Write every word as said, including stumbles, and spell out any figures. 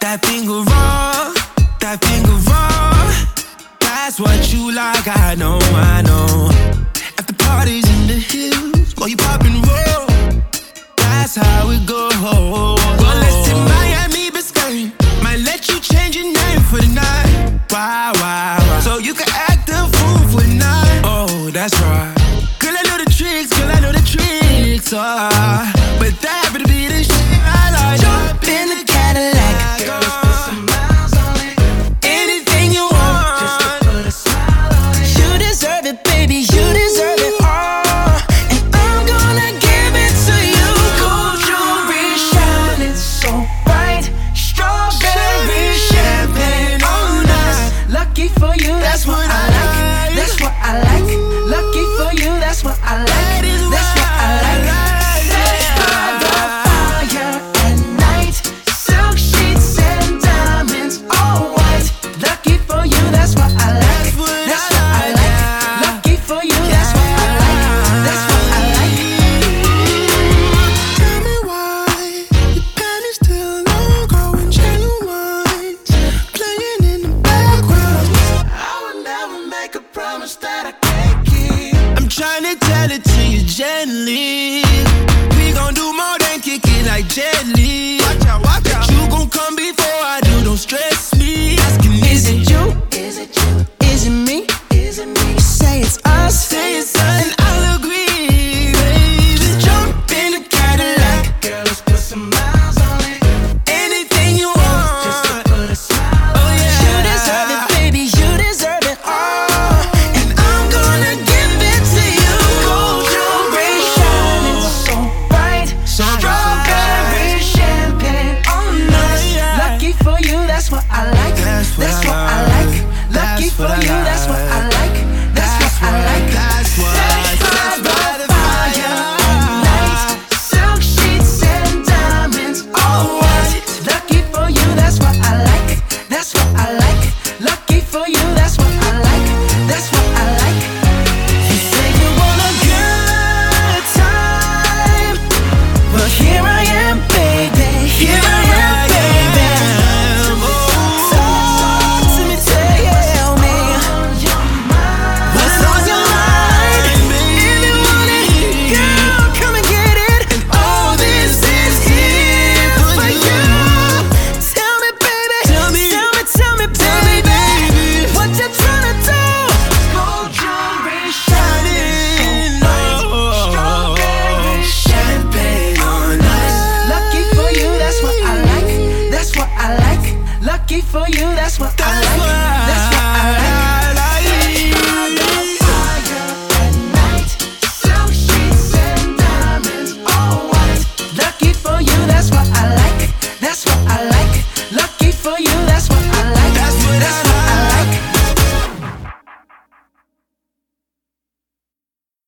That finger raw, that finger raw. That's what you like, I know, I know. At the parties in the hills, while you pop and roll, that's how it goes. Well, let's in Miami, Biscayne. Might let you change your name for the night. Wow, wow, wow. So you can act a fool for the night. Oh, that's right. Girl, I know the tricks, girl, I know the tricks. Oh, but that happen to be the shit I like. Jump in the Cadillac, girl, let's put some miles on it. Anything you want, just to put a smile on it. You deserve it, baby, you deserve it all. And I'm gonna give it to you. Gold jewelry shining so bright. Strawberry champagne on us. Lucky for you, that's what I like. That's what I like. Lucky for you, that's what I like. That's what I like. Set by the fire at night. Silk sheets and diamonds, all white. Lucky for you, that's what I like. That's what I like. Lucky for you, that's what I like. That's what I like. Tell me why your panties still long, going genuine, playing in the background. I would never make a promise that I can't keep. I'm trying to tell it to you gently. We gon' do more than kick it like Jet Li. Watch out, watch out. You gon' come before I do, don't stress me. Asking, is it you? Is it you? Is it me? Is it me? You say it's us, say it's us, and I'll agree, baby. Just jump in the Cadillac, girl, let's put some miles on it. Anything you want, just to put a smile on it. You deserve it, baby, you deserve it all. And I'm gonna give it to you. Gold jewelry shining so bright. Strawberry champagne on us. Lucky for you, that's what I like. That's what I like. Lucky for you, that's what I like. That's what I like. Set by the fire at night. Silk sheets and diamonds, all white. Lucky for you, that's what I like. That's what I like. Lucky for you, that's what I like. That's what I like. You say you want a good time, but here I am, baby. Here I am, baby. Talk to me, tell me what's on your mind. If you want it, girl, come and get it. And all this is here for you. Tell me, baby. Tell me, tell me, tell me, baby, what you tryna do? Gold jewelry shining, strawberry champagne on us. Lucky for you, that's what I like. That's what I like. Lucky for you, that's what I like.